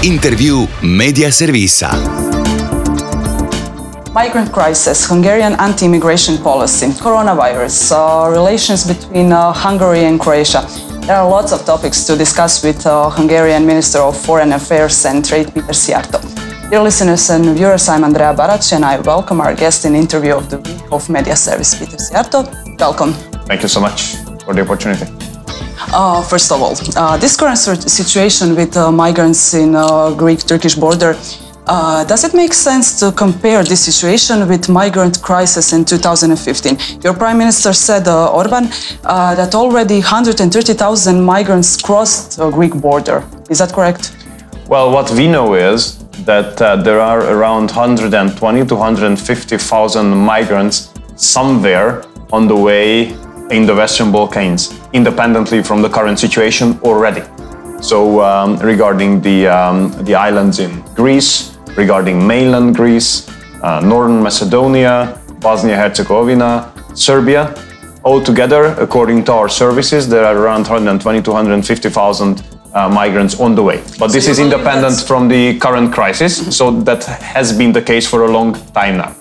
Interview Media Servisa. Migrant crisis, Hungarian anti-immigration policy, coronavirus, relations between Hungary and Croatia. There are lots of topics to discuss with Hungarian Minister of Foreign Affairs and Trade, Peter Szijjártó. Dear listeners and viewers, I'm Andrea Barac and I welcome our guest in interview of the week of Media Service, Peter Szijjártó. Welcome. Thank you so much for the opportunity. First of all, this current situation with migrants in Greek-Turkish border, does it make sense to compare this situation with migrant crisis in 2015? Your Prime Minister said, Orban, that already 130,000 migrants crossed the Greek border. Is that correct? Well, what we know is that there are around 120 to 150,000 migrants somewhere on the way in the Western Balkans, independently from the current situation already. So regarding the islands in Greece, regarding mainland Greece, Northern Macedonia, Bosnia-Herzegovina, Serbia, altogether, according to our services, there are around 120 to 150,000 migrants on the way. But this is independent from the current crisis, so that has been the case for a long time now.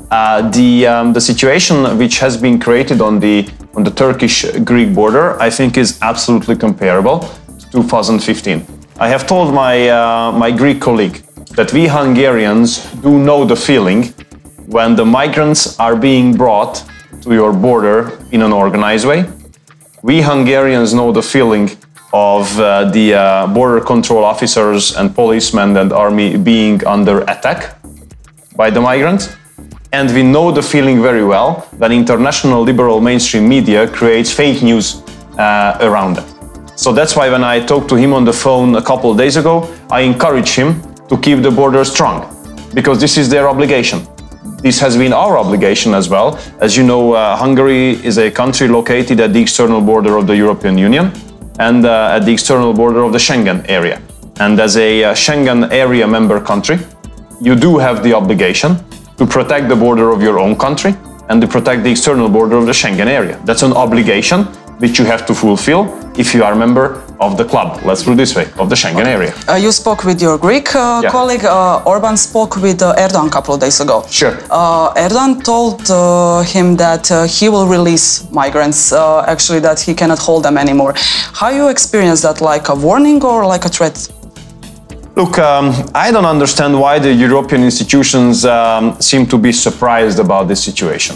The situation which has been created on the Turkish-Greek border, I think, is absolutely comparable to 2015. I have told my Greek colleague that we Hungarians do know the feeling when the migrants are being brought to your border in an organized way. We Hungarians know the feeling of the border control officers and policemen and army being under attack by the migrants. And we know the feeling very well when international liberal mainstream media creates fake news around it. So that's why when I talked to him on the phone a couple of days ago, I encouraged him to keep the border strong, because this is their obligation. This has been our obligation as well. As you know, Hungary is a country located at the external border of the European Union and at the external border of the Schengen area. And as a Schengen area member country, you do have the obligation to protect the border of your own country and to protect the external border of the Schengen area. That's an obligation which you have to fulfill if you are a member of the club, let's put it this way, of the Schengen area. You spoke with your Greek colleague. Orban spoke with Erdogan a couple of days ago. Sure. Erdogan told him that he will release migrants, actually that he cannot hold them anymore. How you experience that, like a warning or like a threat? Look, I don't understand why the European institutions seem to be surprised about this situation.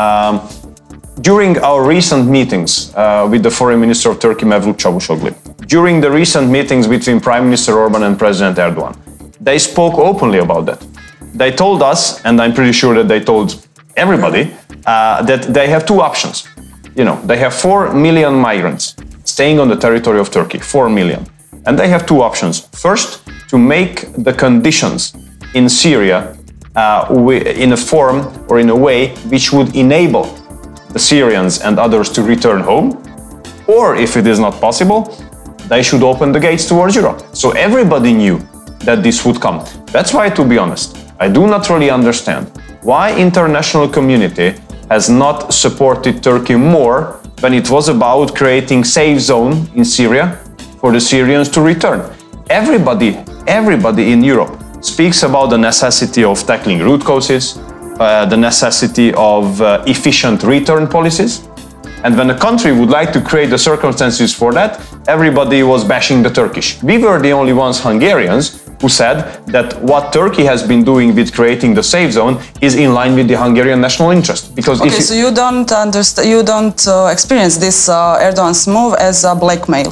During our recent meetings with the Foreign Minister of Turkey, Mevlut Çavuşoğlu, during the recent meetings between Prime Minister Orban and President Erdogan, they spoke openly about that. They told us, and I'm pretty sure that they told everybody, that they have two options. You know, they have 4 million migrants staying on the territory of Turkey, 4 million. And they have two options. First, to make the conditions in Syria in a form or in a way which would enable the Syrians and others to return home, or if it is not possible, they should open the gates towards Europe. So everybody knew that this would come. That's why, to be honest, I do not really understand why international community has not supported Turkey more when it was about creating safe zone in Syria for the Syrians to return. Everybody in Europe speaks about the necessity of tackling root causes, the necessity of efficient return policies. And when a country would like to create the circumstances for that, everybody was bashing the Turkish. We were the only ones, Hungarians, who said that what Turkey has been doing with creating the safe zone is in line with the Hungarian national interest. Because okay, so you don't understand, you don't experience this Erdogan's move as a blackmail.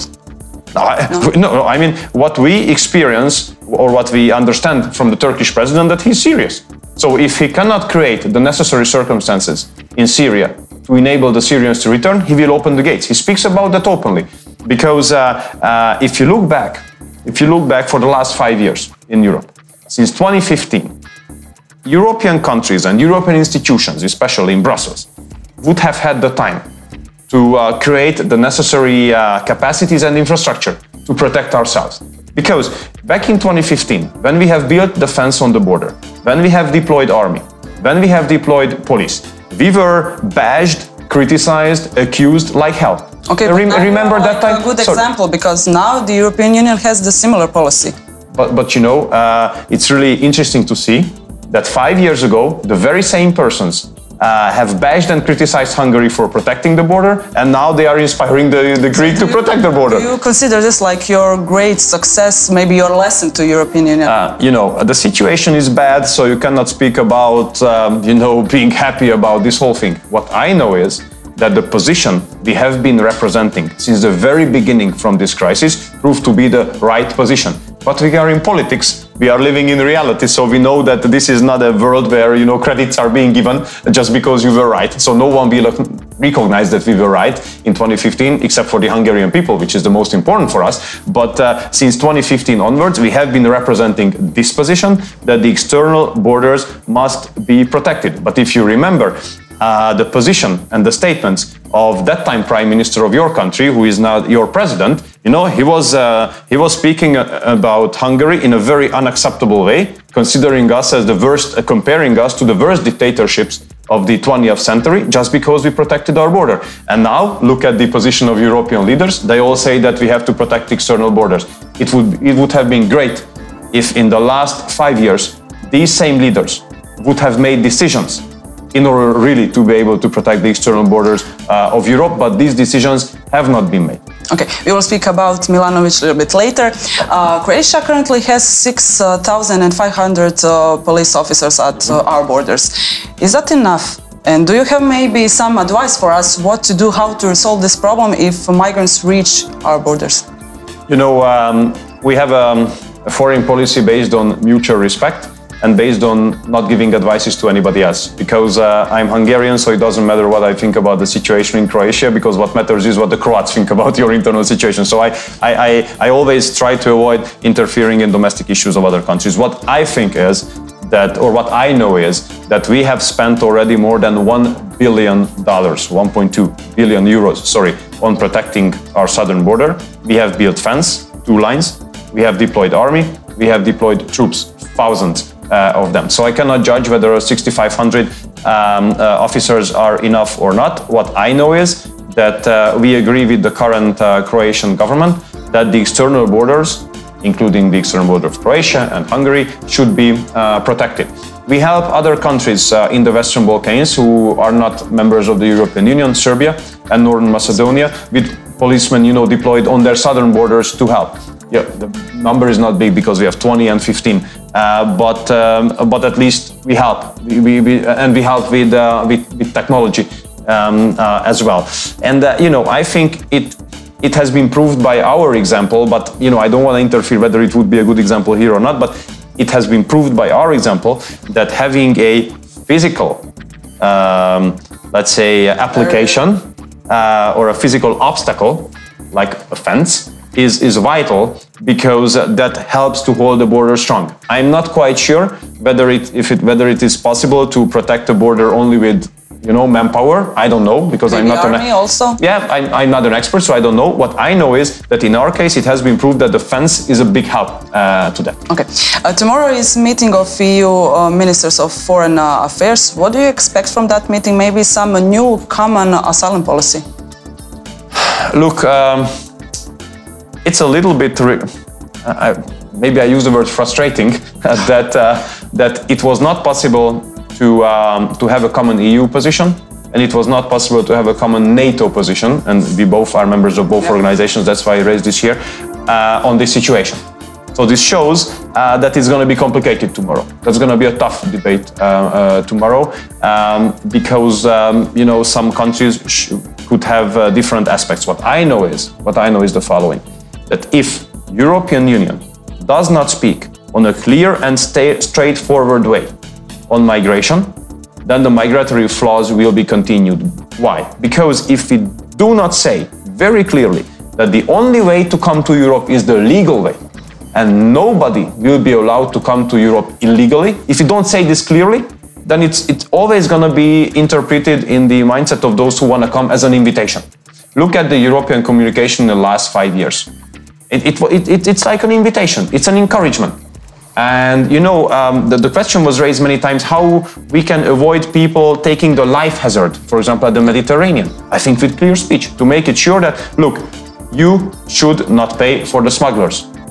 No, I mean, what we experience or what we understand from the Turkish president, that he's serious. So if he cannot create the necessary circumstances in Syria to enable the Syrians to return, he will open the gates. He speaks about that openly. Because if you look back for the last 5 years in Europe, since 2015, European countries and European institutions, especially in Brussels, would have had the time to create the necessary capacities and infrastructure to protect ourselves. Because back in 2015, when we have built the fence on the border, when we have deployed army, when we have deployed police, we were bashed, criticized, accused like hell. Okay, Remember that time? A good example, because now the European Union has the similar policy. But it's really interesting to see that 5 years ago, the very same persons have bashed and criticized Hungary for protecting the border, and now they are inspiring the Greek to protect the border. Do you consider this like your great success, maybe your lesson to European Union? The situation is bad, so you cannot speak about, being happy about this whole thing. What I know is that the position we have been representing since the very beginning from this crisis proved to be the right position. But we are in politics, we are living in reality, so we know that this is not a world where, credits are being given just because you were right. So no one will recognize that we were right in 2015, except for the Hungarian people, which is the most important for us. But since 2015 onwards, we have been representing this position, that the external borders must be protected. But if you remember, the position and the statements of that time Prime Minister of your country, who is now your president, he was speaking about Hungary in a very unacceptable way, considering us as the worst, comparing us to the worst dictatorships of the 20th century, just because we protected our border. And now look at the position of European leaders. They all say that we have to protect external borders. It would have been great if in the last 5 years these same leaders would have made decisions in order really to be able to protect the external borders of Europe, but these decisions have not been made. Okay, we will speak about Milanovic a little bit later. Croatia currently has 6,500 police officers at our borders. Is that enough? And do you have maybe some advice for us what to do, how to resolve this problem if migrants reach our borders? We have a foreign policy based on mutual respect and based on not giving advices to anybody else. Because I'm Hungarian, so it doesn't matter what I think about the situation in Croatia, because what matters is what the Croats think about your internal situation. So I always try to avoid interfering in domestic issues of other countries. What I think is that, or what I know is that we have spent already more than $1 billion, 1.2 billion euros, on protecting our southern border. We have built fence, 2 lines. We have deployed army. We have deployed troops, thousands of them. So I cannot judge whether 6,500 officers are enough or not. What I know is that we agree with the current Croatian government that the external borders, including the external border of Croatia and Hungary, should be protected. We help other countries in the Western Balkans who are not members of the European Union, Serbia and Northern Macedonia, with policemen, deployed on their southern borders to help. Yeah, the number is not big because we have 20 and 15, but at least we help. We help with technology as well. And I think it has been proved by our example. But I don't want to interfere whether it would be a good example here or not. But it has been proved by our example that having a physical, let's say, application or a physical obstacle like a fence is vital, because that helps to hold the border strong. I'm not quite sure whether it is possible to protect the border only with manpower. I don't know, because maybe I'm not army also. Yeah, I'm not an expert, so I don't know. What I know is that in our case, it has been proved that the fence is a big help to that. Okay. Tomorrow is meeting of EU ministers of foreign affairs. What do you expect from that meeting? Maybe some new common asylum policy? Look, it's a little bit, maybe I use the word frustrating, that it was not possible to have a common EU position, and it was not possible to have a common NATO position, and we both are members of both organizations, that's why I raised this here, on this situation. So this shows that it's going to be complicated tomorrow. That's going to be a tough debate tomorrow, because some countries could have different aspects. What I know is the following: that if European Union does not speak on a clear and straightforward way on migration, then the migratory flows will be continued. Why? Because if we do not say very clearly that the only way to come to Europe is the legal way, and nobody will be allowed to come to Europe illegally, if you don't say this clearly, then it's always going to be interpreted in the mindset of those who want to come as an invitation. Look at the European communication in the last 5 years. It's like an invitation, it's an encouragement. And the question was raised many times how we can avoid people taking the life hazard, for example, at the Mediterranean. I think with clear speech, to make it sure that, look, you should not pay for the smugglers.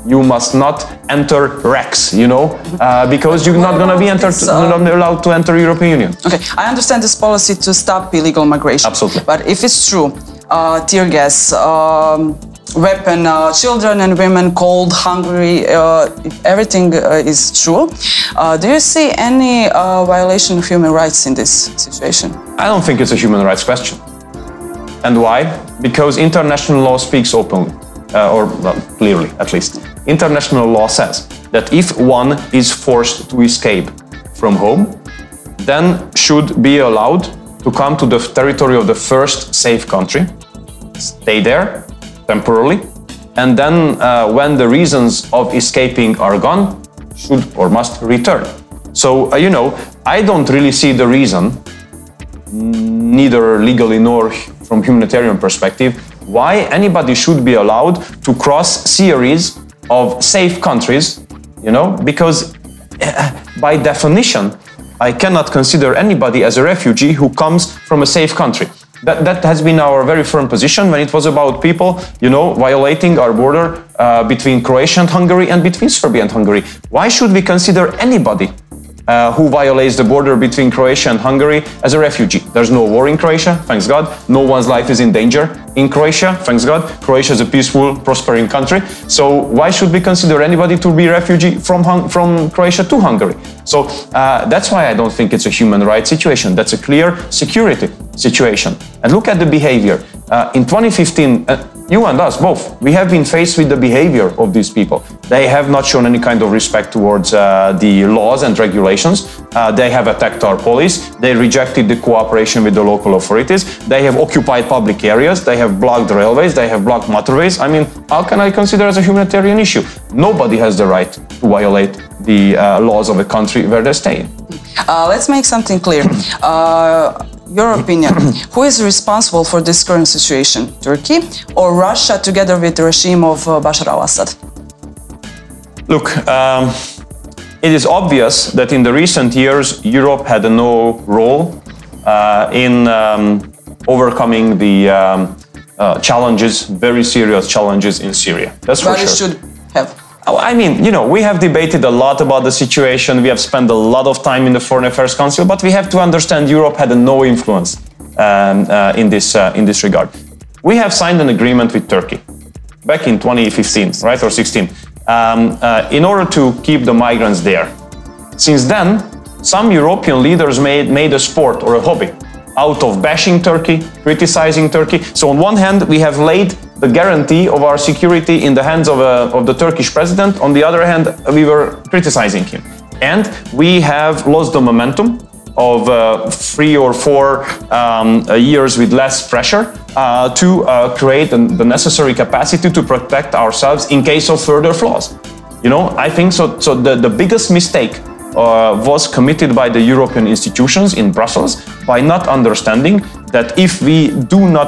you must not enter Rex, because you're not going to be allowed to enter European Union. Okay, I understand this policy to stop illegal migration. Absolutely. But if it's true, tear gas, weapon, children and women, cold, hungry, if everything is true, do you see any violation of human rights in this situation? I don't think it's a human rights question. And why? Because international law speaks openly, clearly at least. International law says that if one is forced to escape from home, then should be allowed to come to the territory of the first safe country, stay there temporarily, and then when the reasons of escaping are gone, should or must return. So, I don't really see the reason, neither legally nor from humanitarian perspective, why anybody should be allowed to cross series of safe countries, because by definition, I cannot consider anybody as a refugee who comes from a safe country. That has been our very firm position when it was about people, violating our border between Croatia and Hungary and between Serbia and Hungary. Why should we consider anybody who violates the border between Croatia and Hungary as a refugee? There's no war in Croatia, thanks God. No one's life is in danger in Croatia, thanks God. Croatia is a peaceful, prospering country. So why should we consider anybody to be a refugee from Croatia to Hungary? So that's why I don't think it's a human rights situation. That's a clear security situation. And look at the behavior. In 2015, you and us both, we have been faced with the behavior of these people. They have not shown any kind of respect towards the laws and regulations. They have attacked our police. They rejected the cooperation with the local authorities. They have occupied public areas. They have blocked railways. They have blocked motorways. I mean, how can I consider as a humanitarian issue? Nobody has the right to violate the laws of a country where they're staying. Let's make something clear. Your opinion, who is responsible for this current situation? Turkey or Russia together with the regime of Bashar al-Assad? Look, it is obvious that in the recent years, Europe had no role in overcoming the challenges, very serious challenges in Syria. That's for sure. But it should have. I mean, we have debated a lot about the situation. We have spent a lot of time in the Foreign Affairs Council, but we have to understand Europe had no influence in this regard. We have signed an agreement with Turkey back in 2015, right, or 16, in order to keep the migrants there. Since then, some European leaders made a sport or a hobby out of bashing Turkey, criticizing Turkey. So on one hand, we have laid the guarantee of our security in the hands of the Turkish president. On the other hand, we were criticizing him. And we have lost the momentum of 3 or 4 years with less pressure to create the necessary capacity to protect ourselves in case of further flaws. I think so. So the biggest mistake was committed by the European institutions in Brussels by not understanding that if we do not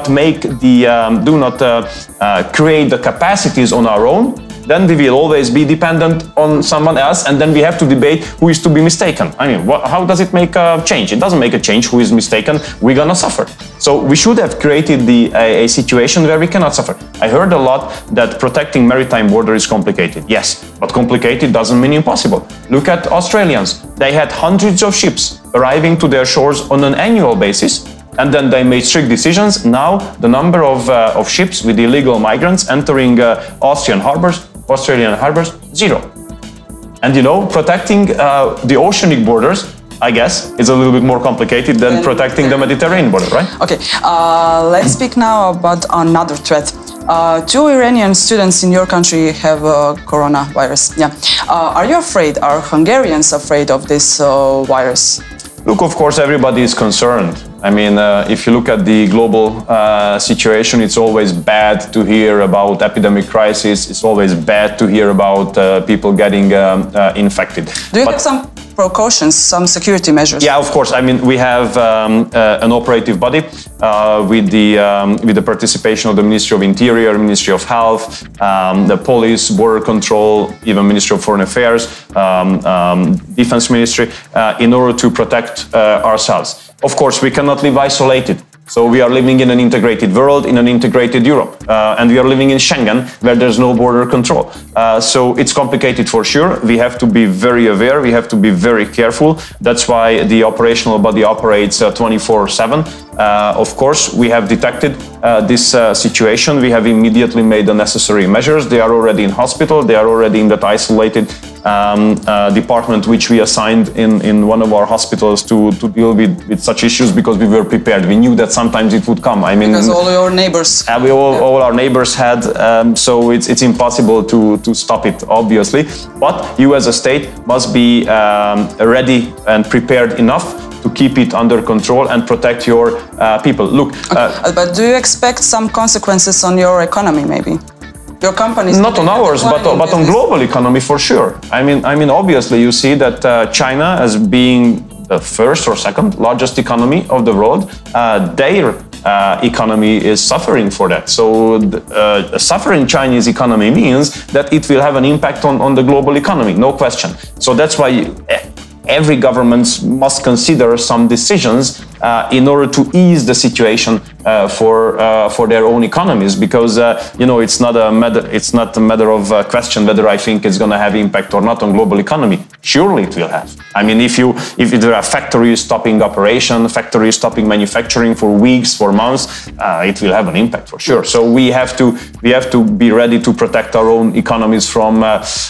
create the capacities on our own, then we will always be dependent on someone else, and then we have to debate who is to be mistaken. I mean, how does it make a change? It doesn't make a change who is mistaken. We're gonna suffer. So we should have created a situation where we cannot suffer. I heard a lot that protecting maritime border is complicated. Yes, but complicated doesn't mean impossible. Look at Australians. They had hundreds of ships arriving to their shores on an annual basis, and then they made strict decisions. Now the number of ships with illegal migrants entering Australian harbors, 0. And protecting the oceanic borders, I guess, is a little bit more complicated than protecting the Mediterranean border, right? Okay, let's speak now about another threat. 2 Iranian students in your country have coronavirus. Yeah. Are you afraid? Are Hungarians afraid of this virus? Look, of course, everybody is concerned. I mean, if you look at the global situation, it's always bad to hear about epidemic crisis. It's always bad to hear about people getting infected. Do you have some precautions, some security measures? Yeah, of course. I mean, we have an operative body with the participation of the Ministry of Interior, Ministry of Health, the police, border control, even Ministry of Foreign Affairs, Defense Ministry, in order to protect ourselves. Of course, we cannot live isolated. So we are living in an integrated world, in an integrated Europe, and we are living in Schengen, where there's no border control. So it's complicated for sure. We have to be very aware. We have to be very careful. That's why the operational body operates 24/7. Of course, we have detected this situation. We have immediately made the necessary measures. They are already in hospital. They are already in that isolated department which we assigned in one of our hospitals to deal with such issues, because we were prepared. We knew that sometimes it would come. I mean, because all your neighbors. All our neighbors had, so it's impossible to stop it, obviously. But you as a state must be ready and prepared enough to keep it under control and protect your people. Look, but do you expect some consequences on your economy, maybe? Your companies. Not on ours, but on global economy for sure. I mean, obviously, you see that China, as being the first or second largest economy of the world, their economy is suffering for that. So a suffering Chinese economy means that it will have an impact on the global economy, no question. So that's why every government must consider some decisions in order to ease the situation for their own economies, because it's not a matter of question whether I think it's going to have impact or not on global economy. Surely it will have. I mean, if there are factories stopping operation, factories stopping manufacturing for weeks, for months, it will have an impact for sure. So we have to be ready to protect our own economies from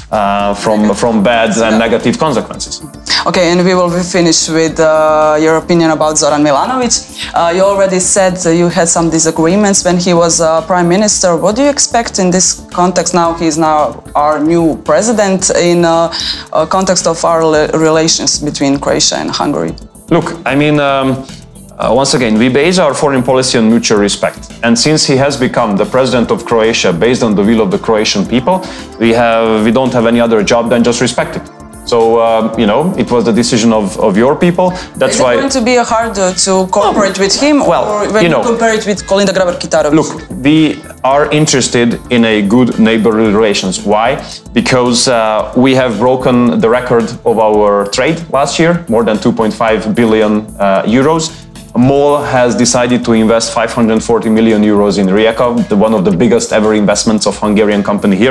bad and negative consequences. Okay, and we will finish with your opinion about Zoran Milanovic. You already said you had some disagreements when he was prime minister. What do you expect in this context now? He is now our new president in context of our relations between Croatia and Hungary. Look, I mean, once again, we base our foreign policy on mutual respect. And since he has become the president of Croatia based on the will of the Croatian people, we don't have any other job than just respect it. So, it was the decision of your people. That's why. Is it going to be hard to cooperate with him, or when you compare it with Kolinda Grabar-Kitarovic? Look, we are interested in a good neighborly relations. Why? Because we have broken the record of our trade last year, more than 2.5 billion euros. MOL has decided to invest 540 million euros in Rijeka, one of the biggest ever investments of Hungarian company here.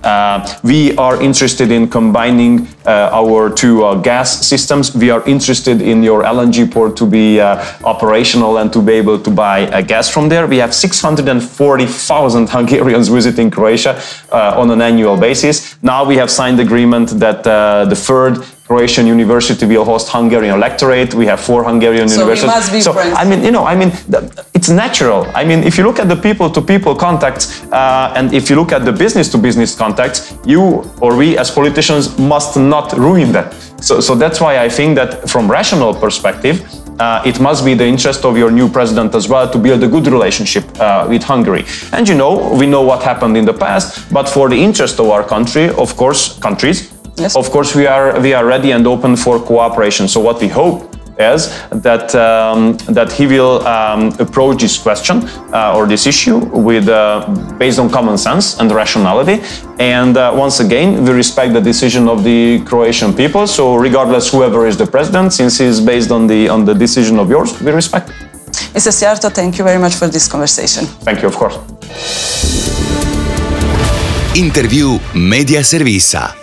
We are interested in combining our two gas systems. We are interested in your LNG port to be operational and to be able to buy gas from there. We have 640,000 Hungarians visiting Croatia on an annual basis. Now we have signed agreement that the third Croatian university will host Hungarian lectorate. We have 4 Hungarian universities. We must be friends. It's natural. I mean, if you look at the people-to-people contacts and if you look at the business-to-business contacts, you or we as politicians must not ruin that. So that's why I think that from rational perspective, it must be the interest of your new president as well to build a good relationship with Hungary. And we know what happened in the past, but for the interest of our country, of course, yes. Of course, we are ready and open for cooperation. So what we hope is that he will approach this question or this issue with based on common sense and rationality. And once again, we respect the decision of the Croatian people. So regardless whoever is the president, since he is based on the decision of yours, we respect it. Mr. Szijjártó, thank you very much for this conversation. Thank you, of course. Interview Media Servisa.